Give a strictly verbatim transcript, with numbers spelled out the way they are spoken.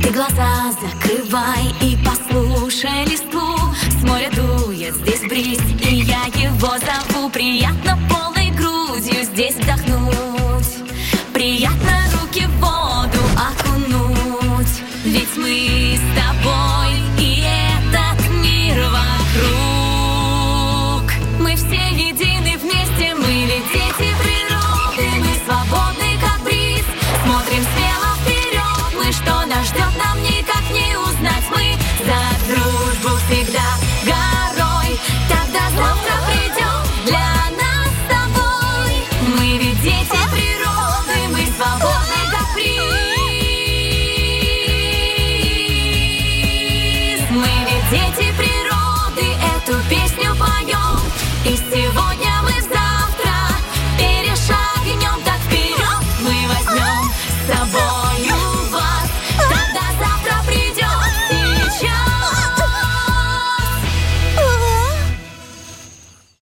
Ты глаза закрывай и послушай листву. С моря дует здесь бриз, и я его зову. Приятно полной грудью здесь вдохнуть, приятно руки в воду окунуть. Ведь мы с тобой и этот мир вокруг. Мы все едины вместе, мы ведь дети природы. Мы свободны, как бриз, смотрим смело вперед. Мы, что нас ждет, нам не